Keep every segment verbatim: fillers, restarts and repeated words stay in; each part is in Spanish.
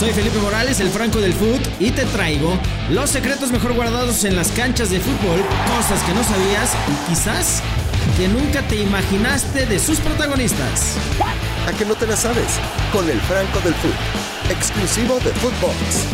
Soy Felipe Morales, el Franco del Fut, y te traigo los secretos mejor guardados en las canchas de fútbol, cosas que no sabías y quizás que nunca te imaginaste de sus protagonistas. ¿A que no te la sabes? Con el Franco del Fut, exclusivo de Footbox.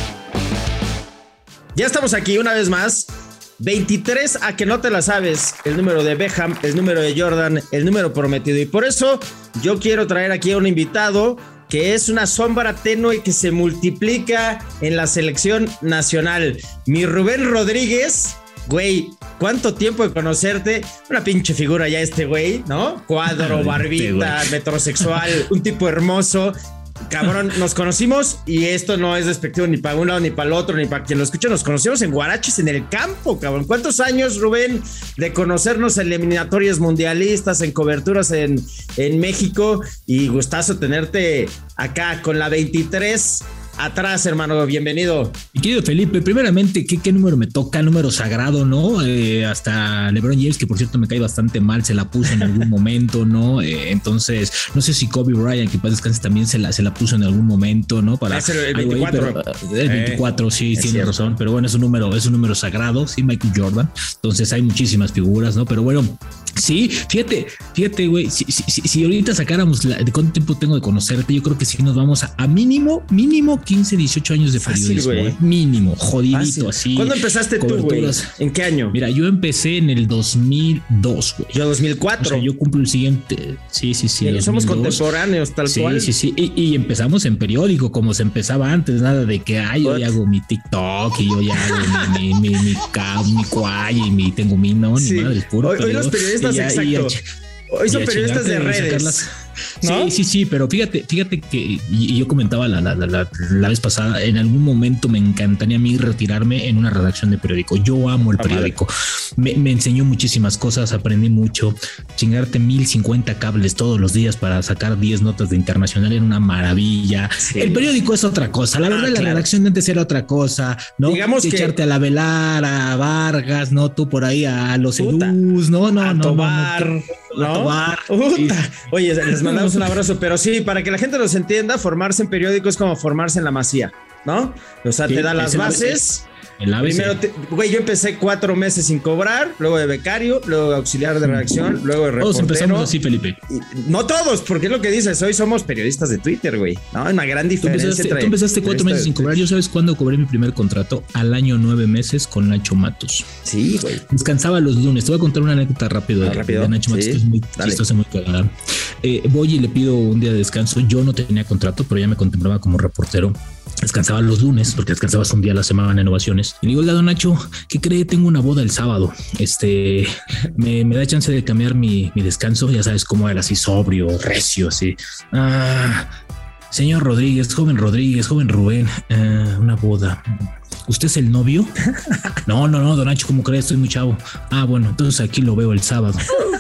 Ya estamos aquí una vez más. veintitrés a que no te la sabes, el número de Beckham, el número de Jordan, el número prometido. Y por eso yo quiero traer aquí a un invitado que es una sombra tenue que se multiplica en la selección nacional. Mi Rubén Rodríguez, güey, ¿cuánto tiempo de conocerte? Una pinche figura ya este güey, ¿no? Cuadro, barbita, metrosexual, un tipo hermoso. Cabrón, nos conocimos y esto no es despectivo ni para un lado, ni para el otro, ni para quien lo escuche. Nos conocimos en Guaraches, en el campo, cabrón. ¿Cuántos años, Rubén, de conocernos en eliminatorias mundialistas, en coberturas en, en México? Y gustazo tenerte acá con la veintitrés atrás, hermano. Bienvenido. Mi querido Felipe, primeramente, ¿qué, qué número me toca? Número sagrado, ¿no? Eh, hasta LeBron James, que por cierto me cae bastante mal, se la puso en algún momento, ¿no? Eh, entonces, no sé si Kobe Bryant, que para descanse, también se la, se la puso en algún momento, ¿no? Para el, el veinticuatro. Ahí, pero, el veinticuatro, eh, sí, tiene razón. Pero bueno, es un número, es un número sagrado, sí, Michael Jordan. Entonces hay muchísimas figuras, ¿no? Pero bueno, sí, fíjate, fíjate, güey, si, si, si, si ahorita sacáramos la, de cuánto tiempo tengo de conocerte, yo creo que sí nos vamos a, a mínimo, mínimo quince, dieciocho años de periodismo. Fácil, mínimo, jodidito, Fácil. Así. ¿Cuándo empezaste tú, güey? ¿En qué año? Mira, yo empecé en el dos mil dos, güey. Yo dos mil cuatro. O sea, yo cumplo el siguiente. Sí, sí, sí. sí somos contemporáneos, tal sí, cual. Sí, sí, sí. Y, y empezamos en periódico, como se empezaba antes, nada de que, ay, yo ya hago mi TikTok y yo ya hago mi, mi, mi, mi, mi, mi cuay y mi, tengo mi, no, sí. ni madre, puro. Hoy, hoy los periodistas, ya, exacto. Y a, hoy son periodistas de redes. ¿No? Sí, sí, sí, pero fíjate, fíjate que y yo comentaba la, la, la, la vez pasada, en algún momento me encantaría a mí retirarme en una redacción de periódico. Yo amo el periódico. Me, me enseñó muchísimas cosas, aprendí mucho. Chingarte mil cincuenta cables todos los días para sacar diez notas de internacional era una maravilla. Sí. El periódico es otra cosa. La verdad, ah, la claro. redacción de antes era otra cosa, ¿no? Digamos que echarte a la Velar, a Vargas, ¿no? Tú por ahí a los Edus, no, no, a no, Tobar, no, no, ¿no? Tobar. Sí. Oye, les mandamos un abrazo, pero sí, para que la gente nos entienda, formarse en periódico es como formarse en la Masía, ¿no? O sea, sí, te da las bases. El A B C. Primero, güey, yo empecé cuatro meses sin cobrar, luego de becario, luego de auxiliar de redacción, luego de reportero. Todos empezamos así, Felipe. Y, no todos, porque es lo que dices, hoy somos periodistas de Twitter, güey, ¿no? Una gran diferencia. Tú empezaste, tú empezaste cuatro meses sin cobrar. ¿Yo sabes cuándo cobré mi primer contrato? Al año nueve meses con Nacho Matos. Sí, güey. Descansaba los lunes. Te voy a contar una anécdota rápido, ah, de, rápido. de Nacho Matos, sí. que es muy chistosa, muy cagada. Eh, voy y le pido un día de descanso. Yo no tenía contrato, pero ya me contemplaba como reportero. Descansaba los lunes porque descansabas un día a la semana en ovaciones. Y le digo, don Nacho, ¿qué cree? Tengo una boda el sábado. Este me, me da chance de cambiar mi, mi descanso. Ya sabes cómo era, así sobrio, recio, así. Ah, señor Rodríguez, joven Rodríguez, joven Rubén, uh, una boda. ¿Usted es el novio? No, no, no, don Nacho, ¿cómo crees? Estoy muy chavo. Ah, bueno, entonces aquí lo veo el sábado.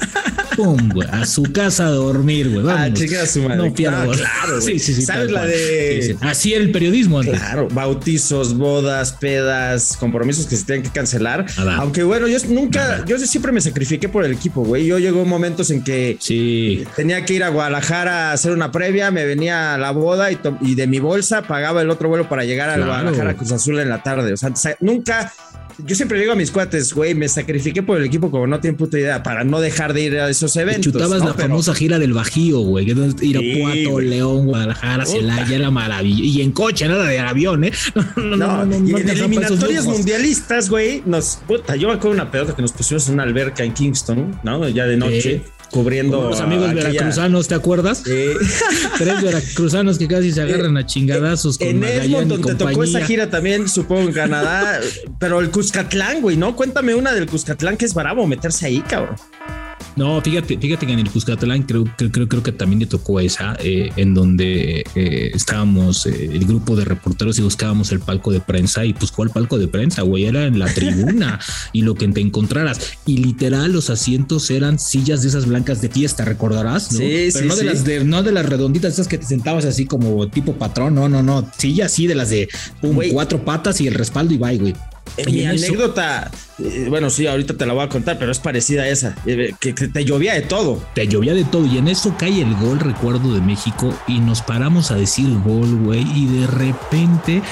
Pum, güey, a su casa a dormir, güey. Ah, chica, a su madre. No pierdo. Ah, claro, sí, sí, sí. ¿Sabes la de...? Sí, sí. Así el periodismo antes. Claro, bautizos, bodas, pedas, compromisos que se tienen que cancelar. Ah, aunque bueno, yo nunca, ah, yo siempre me sacrifiqué por el equipo, güey. Yo llegó momentos en que sí. tenía que ir a Guadalajara a hacer una previa, me venía a la boda y, y de mi bolsa pagaba el otro vuelo para llegar a claro. Guadalajara Cruz Azul en la tarde. O sea, nunca... Yo siempre digo a mis cuates, güey, me sacrifiqué por el equipo como no tienen puta idea, para no dejar de ir a esos eventos. Te chutabas ¿no? la Pero... famosa gira del Bajío, güey, que es Irapuato, sí, León, Guadalajara, Celaya, era maravilla. Y en coche, nada de avión, ¿eh? No, no, no, no, y no en eliminatorias mundialistas, güey, nos, puta, yo me acuerdo una pelota que nos pusimos en una alberca en Kingston, ¿no? Ya de noche. Eh. Cubriendo los amigos aquella... veracruzanos, ¿te acuerdas? Eh. Tres veracruzanos que casi se agarran a chingadazos con en Edmonton te tocó esa gira también, supongo, en Canadá. Pero el Cuscatlán, güey, ¿no? Cuéntame una del Cuscatlán, que es bravo meterse ahí, cabrón. No, fíjate, fíjate que en el Cuscatlán creo, creo, creo que también le tocó esa, eh, en donde eh, estábamos eh, el grupo de reporteros y buscábamos el palco de prensa. Y pues, ¿cuál palco de prensa, güey? Era en la tribuna y lo que te encontraras. Y literal, los asientos eran sillas de esas blancas de fiesta, ¿recordarás? ¿No? Sí, Pero sí, no de sí. las de, no de las redonditas, esas que te sentabas así como tipo patrón. No, no, no. Sillas así de las de pum, cuatro patas y el respaldo y bye, güey. Eh, mi anécdota, eh, bueno, sí, ahorita te la voy a contar, pero es parecida a esa, eh, que, que te llovía de todo. Te llovía de todo y en eso cae el gol, recuerdo, de México y nos paramos a decir gol, güey, y de repente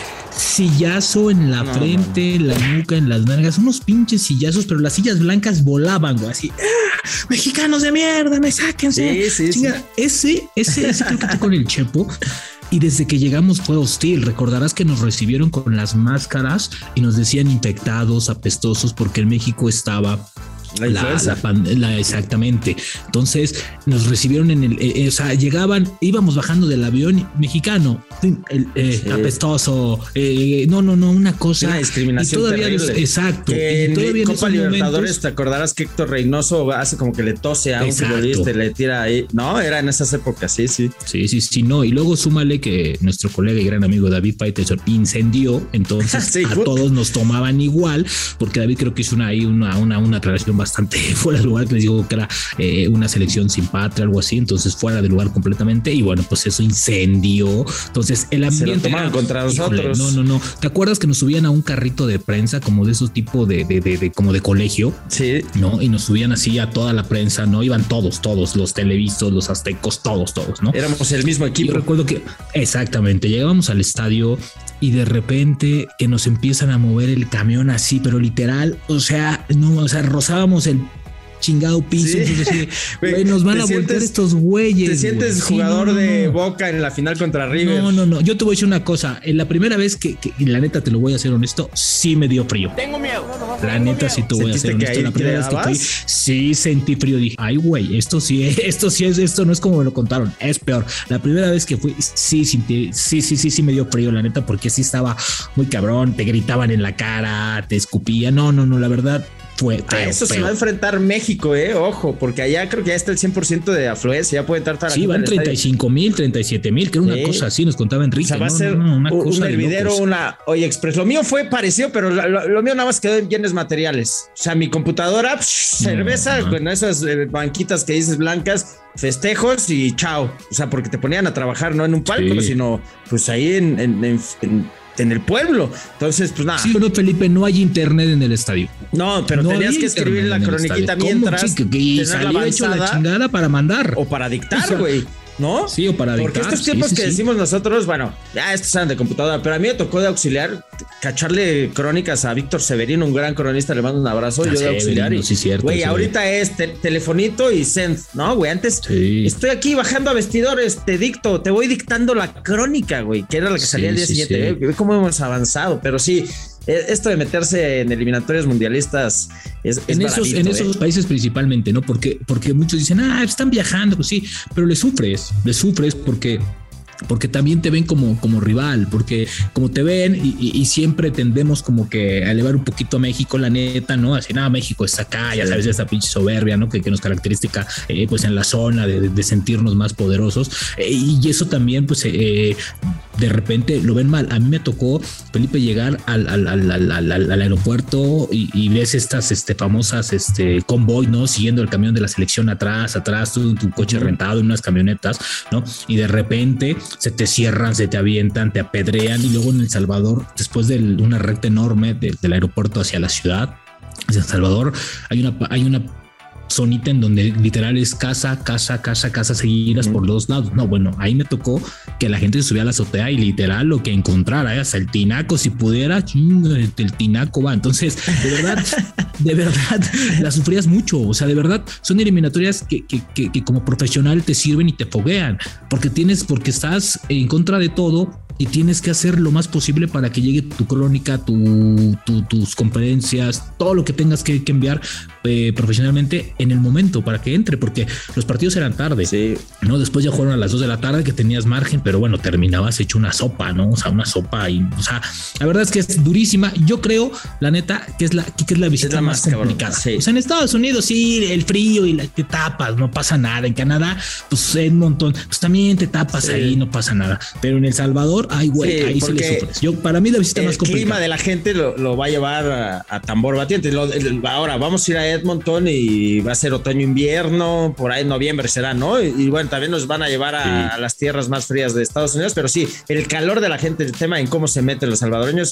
sillazo en la no, frente, no, no. la nuca, en las nalgas, unos pinches sillazos, pero las sillas blancas volaban, güey, así, ¡ah! Mexicanos de mierda, me sáquense. Sí, sí, Chinga, sí. Ese, ese, ese creo que con el Chepo. Y desde que llegamos fue hostil. Recordarás que nos recibieron con las máscaras y nos decían infectados, apestosos, porque en México estaba La, la, la, la exactamente. Entonces nos recibieron en el, eh, o sea, llegaban, íbamos bajando del avión mexicano, el, eh, sí. apestoso, eh, no, no, no, una cosa. Una discriminación y todavía terrible. Nos, exacto. Que y todavía en Copa en Libertadores momentos, te acordarás que Héctor Reynoso hace como que le tose a un futbolista y le tira ahí. No, era en esas épocas, sí, sí. Sí, sí, sí, no. Y luego súmale que nuestro colega y gran amigo David Faitelson incendió, entonces sí, a todos nos tomaban igual, porque David creo que hizo una, ahí una, una, una aclaración bastante fuera de lugar, que les digo que era eh, una selección sin patria, algo así, entonces fuera de lugar completamente, y bueno, pues eso incendió. Entonces el ambiente se lo tomaron era, contra nosotros. Híjole, no, no, no. ¿Te acuerdas que nos subían a un carrito de prensa como de esos tipos de, de, de, de como de colegio? Sí. ¿No? Y nos subían así a toda la prensa, ¿no? Iban todos, todos, los televisos, los aztecos, todos, todos, ¿no? Éramos el mismo equipo. Yo recuerdo que, exactamente, llegábamos al estadio y de repente que nos empiezan a mover el camión así, pero literal, o sea, no, o sea, rozábamos el chingado piso, sí. Entonces, güey, nos van a sientes, voltear estos güeyes. Te sientes güey. jugador sí, no, de no. Boca en la final contra River. No, no, no. Yo te voy a decir una cosa. En la primera vez que, que y la neta te lo voy a hacer honesto, sí me dio frío. Tengo miedo. La neta sí te voy a hacer honesto. La primera vez que fui, sí sentí frío. Dije, ay, güey, esto sí, esto sí es, esto no es como me lo contaron, es peor. La primera vez que fui, sí sentí, sí, sí, sí, sí me dio frío, la neta, porque sí estaba muy cabrón. Te gritaban en la cara, te escupían. No, no, no, la verdad. Fue a eso feo. Se va a enfrentar México, eh, ojo, porque allá creo que ya está el cien por ciento de afluencia, ya puede entrar para sí, van treinta y cinco mil, treinta y siete mil, que era una sí. cosa así, nos contaba Enrique. O sea, va no, a ser no, no, una un, cosa un hervidero, una Oye Express. Lo mío fue parecido, pero lo, lo mío nada más quedó en bienes materiales. O sea, mi computadora, psh, no, cerveza, no. con esas banquitas que dices blancas, festejos y chao. O sea, porque te ponían a trabajar no en un palco, sí. sino pues ahí en, en, en, en en el pueblo. Entonces, pues nada. Sí, pero Felipe, no hay internet en el estadio. No, pero no tenías que escribir la croniquita mientras sí, que, y salía hecho la chingada para mandar. O para dictar, güey. O sea, ¿no? Sí, o para dictar. Porque estos tiempos sí, sí, que sí. decimos nosotros, bueno, ya estos eran de computadora, pero a mí me tocó de auxiliar, cacharle crónicas a Víctor Severino, un gran cronista, le mando un abrazo, ah, yo de auxiliar. Y, sí, cierto. Güey, ahorita es te, telefonito y send, ¿no, güey? Antes sí. estoy aquí bajando a vestidores, te dicto, te voy dictando la crónica, güey, que era la que salía sí, el día sí, siguiente. Sí. Ve cómo hemos avanzado, pero sí. Esto de meterse en eliminatorias mundialistas es, es en esos en eh. esos países principalmente, ¿no? Porque, porque muchos dicen, ah, están viajando, pues sí, pero le sufres, le sufres porque porque también te ven como, como rival, porque como te ven y, y, y siempre tendemos como que a elevar un poquito a México, la neta, ¿no? Así, nada, México está acá, ya sabes, esa pinche soberbia, ¿no? Que, que nos caracteriza eh, pues en la zona de, de sentirnos más poderosos eh, y eso también pues eh, de repente lo ven mal. A mí me tocó, Felipe, llegar al, al, al, al, al, al aeropuerto y, y ves estas este, famosas este, convoy, ¿no? Siguiendo el camión de la selección atrás, atrás, tú en tu coche rentado, en unas camionetas, ¿no? Y de repente se te cierran, se te avientan, te apedrean y luego en El Salvador, después de una recta enorme de, del aeropuerto hacia la ciudad, hacia El Salvador, hay una, hay una zonita en donde literal es casa, casa, casa, casa seguidas mm. por los lados. No, bueno, ahí me tocó que la gente se subía a la azotea y literal lo que encontrara, ¿eh? Hasta el tinaco, si pudiera, ching, el tinaco va. Entonces, de verdad, de verdad, la sufrías mucho. O sea, de verdad, son eliminatorias que, que, que, que como profesional te sirven y te foguean, porque tienes, porque estás en contra de todo y tienes que hacer lo más posible para que llegue tu crónica, tu, tu, tus conferencias, todo lo que tengas que, que enviar eh, profesionalmente en el momento para que entre, porque los partidos eran tarde, sí. ¿no? Después ya jugaron a las dos de la tarde que tenías margen, pero bueno, terminabas hecho una sopa, ¿no? O sea, una sopa y, o sea, la verdad es que es durísima. Yo creo, la neta, que es la, que es la visita es la más, más complicada. Sí. O sea, en Estados Unidos sí, el frío y la, te tapas, no pasa nada. En Canadá, pues Edmonton, pues también te tapas sí. ahí, no pasa nada. Pero en El Salvador, ay, güey, sí, ahí se le sufres. Yo, para mí la visita más complicada. El clima de la gente lo, lo va a llevar a, a tambor batiente. Lo, el, ahora vamos a ir a Edmonton y va a ser otoño-invierno, por ahí en noviembre será, ¿no? Y, y bueno, también nos van a llevar a, sí. a las tierras más frías de Estados Unidos, pero sí, el calor de la gente, el tema en cómo se meten los salvadoreños,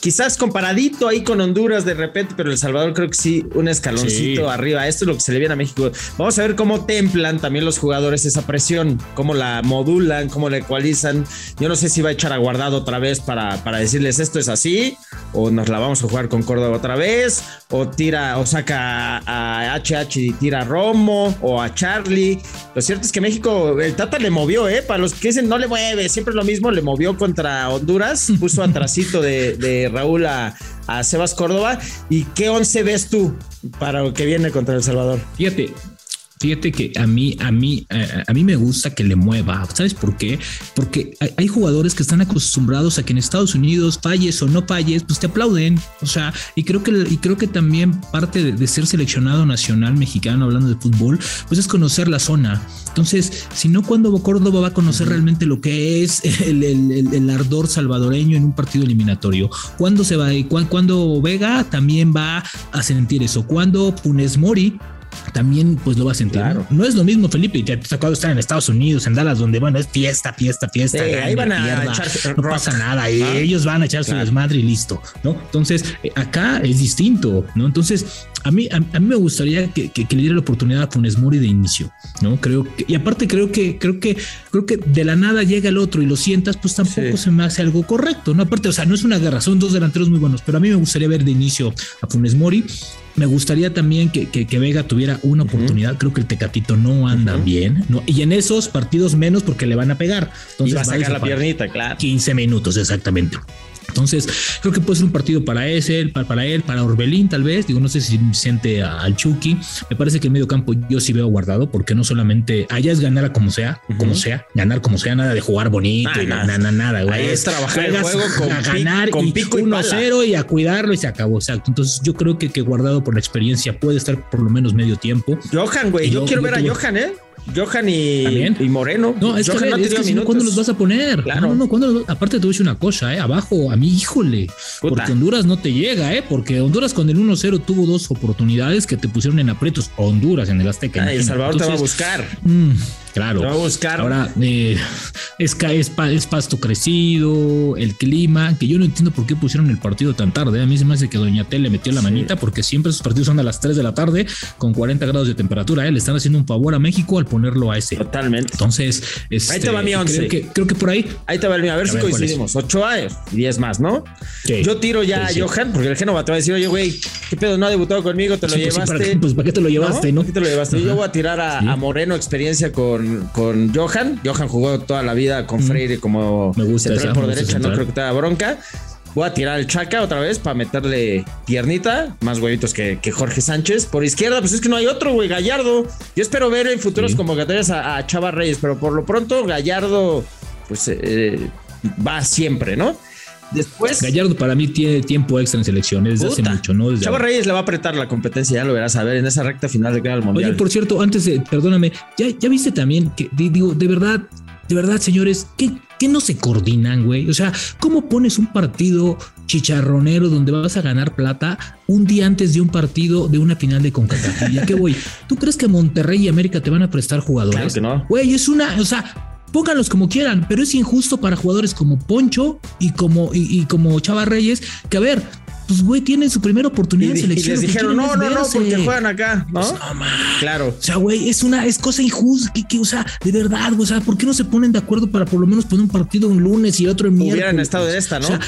quizás comparadito ahí con Honduras de repente, pero El Salvador creo que sí, un escaloncito sí. arriba. Esto es lo que se le viene a México. Vamos a ver cómo templan también los jugadores esa presión, cómo la modulan, cómo la ecualizan. Yo no sé si va a echar a Guardado otra vez para, para decirles esto es así, o nos la vamos a jugar con Córdoba otra vez, o tira, o saca a H H y tira a Romo, o a Charlie. Lo cierto es que México, el Tata le movió, ¿eh? Para los que dicen no le mueve, siempre es lo mismo, le movió contra Honduras, puso atrasito de, de Raúl a, a Sebas Córdoba. ¿Y qué once ves tú para lo que viene contra El Salvador? Fíjate, Fíjate que a mí, a mí, a, a mí me gusta que le mueva. ¿Sabes por qué? Porque hay, hay jugadores que están acostumbrados a que en Estados Unidos falles o no falles, pues te aplauden. O sea, y creo que, y creo que también parte de, de ser seleccionado nacional mexicano, hablando de fútbol, pues es conocer la zona. Entonces, si no, ¿cuándo Córdoba va a conocer realmente lo que es el, el, el, el ardor salvadoreño en un partido eliminatorio? ¿Cuándo se va? ¿Cuándo Vega también va a sentir eso? ¿Cuándo Funes Mori también pues lo va a sentir? Claro. ¿no? no es lo mismo, Felipe, te ha tocado estar en Estados Unidos, en Dallas, donde bueno, es fiesta, fiesta, fiesta, sí, ahí van a pierda, echar no rock. Pasa nada, ¿Ah? ellos van a echar claro. su desmadre y listo, ¿no? Entonces, acá es distinto, ¿no? Entonces, a mí, a, a mí me gustaría que, que, que le diera la oportunidad a Funes Mori de inicio, ¿no? Creo que, y aparte creo que, creo que, creo que de la nada llega el otro y lo sientas, pues tampoco sí. se me hace algo correcto, ¿no? Aparte, o sea, no es una guerra, son dos delanteros muy buenos, pero a mí me gustaría ver de inicio a Funes Mori. Me gustaría también que, que, que Vega tuviera una oportunidad. Uh-huh. Creo que el Tecatito no anda uh-huh. bien, ¿no? Y en esos partidos menos porque le van a pegar. Entonces, y va a sacar la piernita, claro. quince minutos, exactamente. Entonces, creo que puede ser un partido para ese, para, para él, para Orbelín, tal vez. Digo, no sé si siente al Chucky. Me parece que en medio campo yo sí veo Guardado, porque no solamente allá es ganar a como sea, uh-huh. como sea, ganar como sea, nada de jugar bonito ah, y nada, nada, nada, güey. Ahí es trabajar el juego con a ganar con y pico y uno cero y a cuidarlo y se acabó, exacto. Entonces, yo creo que, que Guardado por la experiencia puede estar por lo menos medio tiempo. Johan, güey, yo, yo quiero yo ver tuve... a Johan, ¿eh? Johan y, y Moreno. No, es Johan que, no es que si no, ¿cuándo los vas a poner? Claro. No, no, no, ¿cuándo los... aparte te voy a decir una cosa, ¿eh? Abajo, a mí, híjole, Puta. porque Honduras no te llega, ¿eh? Porque Honduras con el uno cero tuvo dos oportunidades que te pusieron en aprietos. Honduras en el Azteca. Ah, El Salvador Entonces, te va a buscar. Mmm, claro. Te va a buscar. Ahora, eh, es, es, es pasto crecido, el clima, que yo no entiendo por qué pusieron el partido tan tarde. A mí se me hace que Doña T le metió la manita, sí. porque siempre esos partidos son a las tres de la tarde con cuarenta grados de temperatura, ¿eh? Le están haciendo un favor a México al ponerlo a ese. Totalmente. Entonces, este, ahí te va mi once. Creo que, creo que por ahí. Ahí te va el mío. A ver a si ver, coincidimos. Ochoa y diez más, ¿no? Sí. Yo tiro ya sí, a Johan, sí. porque el Génova te va a decir, oye, güey, ¿qué pedo? No ha debutado conmigo, te lo sí, llevaste. Pues, ¿para qué, pues, ¿para qué te lo llevaste, no? ¿Para qué te lo llevaste? Uh-huh. Yo voy a tirar a, sí. a Moreno, experiencia con, con Johan. Johan jugó toda la vida con Freire como me gusta central esa, por me derecha, central. no creo que te haga bronca. Voy a tirar al Chaca otra vez para meterle piernita, más huevitos que, que Jorge Sánchez. Por izquierda, pues es que no hay otro, güey, Gallardo. Yo espero ver en futuros sí. convocatorias a, a Chava Reyes, pero por lo pronto Gallardo, pues eh, va siempre, ¿no? Después Gallardo para mí tiene tiempo extra en selecciones desde Puta. hace mucho, ¿no? Desde Chava Reyes le va a apretar la competencia, ya lo verás a ver en esa recta final de cara al Mundial. Oye, por cierto, antes de, perdóname, ya, ya viste también que, digo, de verdad, de verdad, señores, ¿qué, qué no se coordinan, güey? O sea, ¿cómo pones un partido chicharronero donde vas a ganar plata un día antes de un partido de una final de CONCACAF? ¿Ya qué, güey? ¿Tú crees que Monterrey y América te van a prestar jugadores? Claro que no. Güey, es una, o sea, pónganlos como quieran, pero es injusto para jugadores como Poncho y como, y, y como Chava Reyes, que a ver, pues güey, tienen su primera oportunidad y, en selección. Y les dijeron, no, no, no, porque juegan acá, ¿no? Pues no, man. Claro. O sea, güey, es una, es cosa injusta, que, que, o sea, de verdad, o sea, ¿por qué no se ponen de acuerdo para por lo menos poner un partido un lunes y otro en miércoles? Hubieran estado en esta, ¿no? O sea,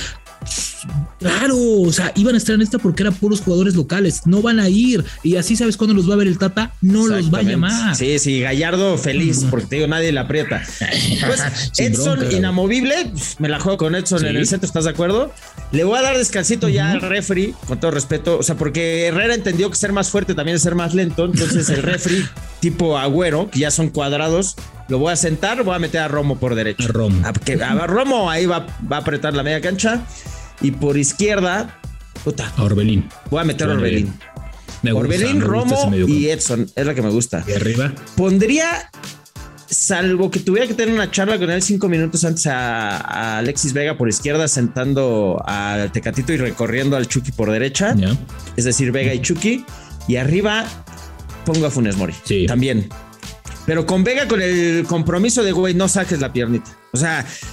claro, o sea, iban a estar en esta porque eran puros jugadores locales, no van a ir, y así sabes cuándo los va a ver el Tata, no los va a llamar. Sí, sí, Gallardo feliz, porque te digo, nadie le aprieta. Pues Edson, bronca, inamovible, me la juego con Edson ¿Sí? en el centro, ¿estás de acuerdo? Le voy a dar descansito uh-huh. ya al referee, con todo respeto, o sea, porque Herrera entendió que ser más fuerte también es ser más lento, entonces el referee tipo Agüero, que ya son cuadrados, lo voy a sentar, voy a meter a Romo por derecha. A Romo. A, que, a Romo ahí va, va a apretar la media cancha. Y por izquierda, puta. A Orbelín. Voy a meter a Orbelín. Me gusta, Orbelín, me gusta Romo y Edson. Es la que me gusta. ¿Y arriba? Pondría, salvo que tuviera que tener una charla con él cinco minutos antes a, a Alexis Vega por izquierda, sentando al Tecatito y recorriendo al Chucky por derecha. Yeah. Es decir, Vega y Chucky. Y arriba pongo a Funes Mori. Sí. También. Pero con Vega con el compromiso de, güey, no saques la piernita. O sea,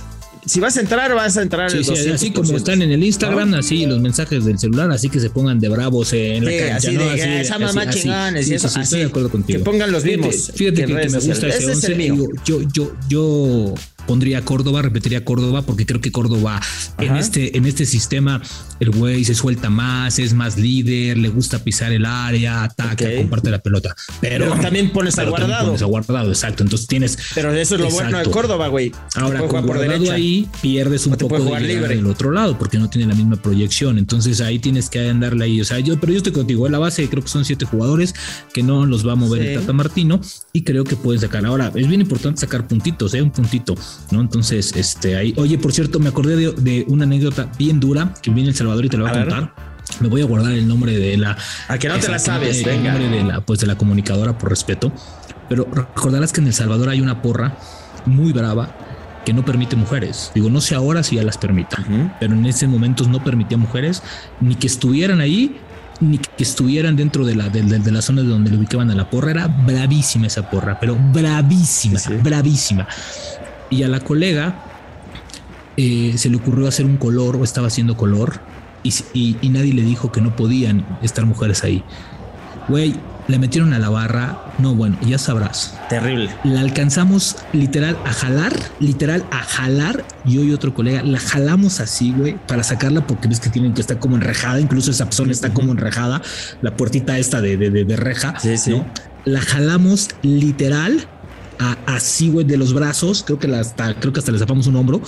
si vas a entrar, vas a entrar sí, el sí, así como están en el Instagram, ¿no? Así los mensajes del celular, así que se pongan de bravos en la sí, cancha, así ¿no? de, así de, esa mamá así, chingones sí, y eso, sí, sí, así, estoy de acuerdo contigo. Que pongan los mismos. Fíjate, fíjate que, que me gusta ese, ese once. Digo, yo, yo, yo pondría Córdoba, repetiría Córdoba, porque creo que Córdoba en este, en este sistema, el güey se suelta más, es más líder, le gusta pisar el área, ataca, okay. comparte la pelota. Pero, pero también pones a Guardado. Pones a Guardado, exacto. Entonces tienes. Pero eso es lo exacto. bueno de Córdoba, güey. Ahora, con Guardado ahí pierdes un poco de libre del otro lado, porque no tiene la misma proyección. Entonces ahí tienes que andarle ahí. O sea, yo, pero yo estoy contigo. En la base creo que son siete jugadores que no los va a mover sí. el Tata Martino y creo que pueden sacar. Ahora, es bien importante sacar puntitos, ¿eh? Un puntito, ¿no? Entonces, este, ahí. Oye, por cierto, me acordé de, de una anécdota bien dura que viene El Salvador y te la voy a, a contar. Me voy a guardar el nombre de la. A que no te la sabes, el, venga. El nombre de la, pues de la comunicadora por respeto. Pero recordarás que en El Salvador hay una porra muy brava que no permite mujeres. Digo, no sé ahora si ya las permita, uh-huh. pero en ese momento no permitía mujeres ni que estuvieran ahí, ni que estuvieran dentro de la, de, de, de la zona de donde le ubicaban a la porra. Era bravísima esa porra, pero bravísima, sí, sí. bravísima. Y a la colega eh, se le ocurrió hacer un color o estaba haciendo color y, y, y nadie le dijo que no podían estar mujeres ahí. Güey, le metieron a la barra. No, bueno, ya sabrás. Terrible. La alcanzamos literal a jalar, literal a jalar. Yo y otro colega la jalamos así, güey, para sacarla porque ves que tienen que estar como enrejada. Incluso esa zona está como enrejada. La puertita esta de, de, de, de reja. Sí, sí. ¿no? La jalamos literal a, así, güey, de los brazos. Creo que, la hasta, creo que hasta le zapamos un hombro.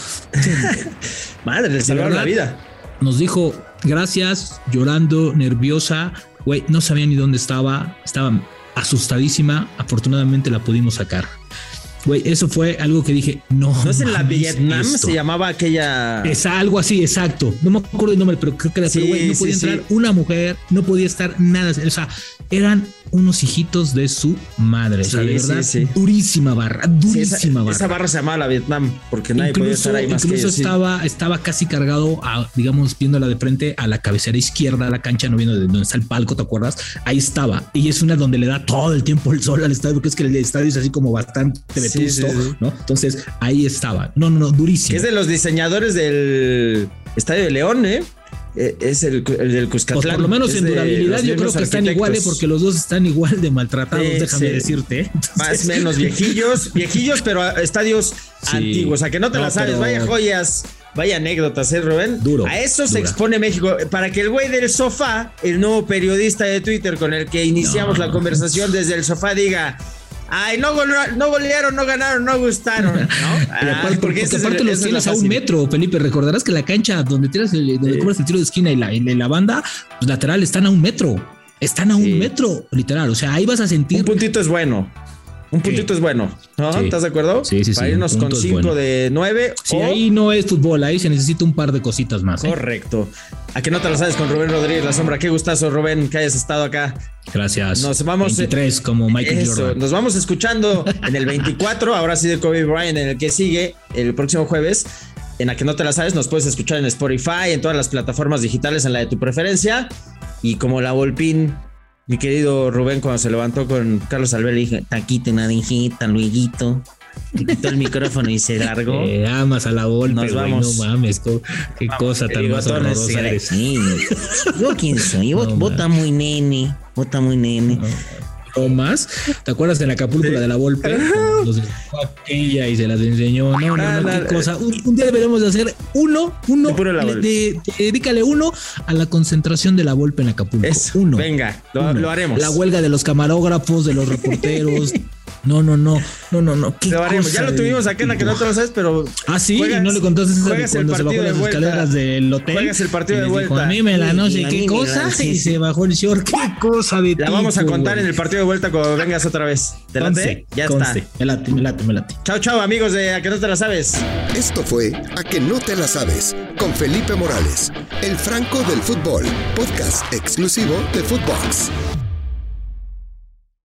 Madre, le salvaron la vida. Nos dijo gracias, llorando, nerviosa. Güey, no sabía ni dónde estaba, estaba asustadísima. Afortunadamente la pudimos sacar. Güey, eso fue algo que dije, no. ¿No es en la Vietnam? Esto. Se llamaba aquella. Es algo así, exacto. No me acuerdo el nombre, pero creo que era. Sí, pero güey, no podía sí, entrar sí. una mujer, no podía estar nada. O sea, eran unos hijitos de su madre. Sí, o sea, de verdad, sí, sí. durísima barra, durísima sí, esa, barra. Esa barra se llamaba la Vietnam, porque nadie incluso, podía estar ahí más incluso que estaba, sí. estaba casi cargado, a, digamos, viéndola de frente a la cabecera izquierda de la cancha, no viendo de donde está el palco, ¿te acuerdas? Ahí estaba. Y es una donde le da todo el tiempo el sol al estadio, porque es que el estadio es así como bastante vetusto, sí, sí, sí. ¿no? Entonces, ahí estaba. No, no, no, durísimo. Es de los diseñadores del Estadio de León, ¿eh? Es el, el del Cuscatlán. Pues por lo menos en durabilidad yo creo que están iguales, porque los dos están igual de maltratados, sí, déjame sí. decirte. Entonces... Más o menos viejillos, viejillos, pero estadios sí. antiguos. A que no te no, la sabes, pero... vaya joyas, vaya anécdotas, ¿eh, Rubén? Duro. A eso dura. se expone México. Para que el güey del sofá, el nuevo periodista de Twitter con el que iniciamos no. la conversación desde el sofá, diga... Ay, no, no golearon, no ganaron, no gustaron, ¿no? Ah, aparte, porque porque aparte el, los tienes a un metro, Felipe. Recordarás que la cancha donde tiras el, donde sí. cobras el tiro de esquina y la, y la banda pues, lateral están a un metro. Están a sí. un metro, literal. O sea, ahí vas a sentir. Un puntito es bueno. Un puntito sí. es bueno, ¿no? Sí. ¿Estás de acuerdo? Sí, sí, sí. Para irnos con cinco bueno. de nueve. Sí, o... ahí no es fútbol, ahí se necesita un par de cositas más. Correcto. ¿eh? ¿A que no te lo sabes con Rubén Rodríguez La Sombra? Qué gustazo, Rubén, que hayas estado acá. Gracias. Nos vamos. veintitrés como Michael eso, Jordan. Nos vamos escuchando en el veinticuatro, ahora sí de Kobe Bryant, en el que sigue el próximo jueves. En A que no te la sabes, nos puedes escuchar en Spotify, en todas las plataformas digitales, en la de tu preferencia. Y como la Volpín, mi querido Rubén, cuando se levantó con Carlos Albert, le dije, taquito, naranjita, lueguito. Le quitó el micrófono y se largó. Eh, amas a la Volpe, nos vamos. No mames, co- qué vamos, cosa tan más horrorosa eres. Sí, ¿yo quién soy? Vos, no, vos está muy nene, vos está muy nene. No. O más, ¿te acuerdas de la Acapulco, sí. la de la Volpe? Los aquella y se las enseñó. No, no, no, no qué cosa. Un, un día deberemos de hacer uno, uno, de, de, de, dedícale uno a la concentración de la Volpe en Acapulco. Eso, uno. Venga, lo, uno. lo haremos. La huelga de los camarógrafos, de los reporteros. No, no, no, no, no, no. Lo haremos. Ya lo tuvimos acá en la que no te lo sabes, pero. Ah, sí, juegas, y no le contaste esa de cuando se bajó las de escaleras del hotel. Juegas el partido de vuelta. Dijo, a mí me la no sé qué cosa y se bajó el short. Qué cosa de La tipo, vamos a contar güey. En el partido de vuelta cuando vengas otra vez. ¿Te late? Ya conste. está. Me late, me late, me late. Chao, chao, amigos de A que no te la sabes. Esto fue A que no te la sabes con Felipe Morales, el Franco del fútbol, podcast exclusivo de Footbox.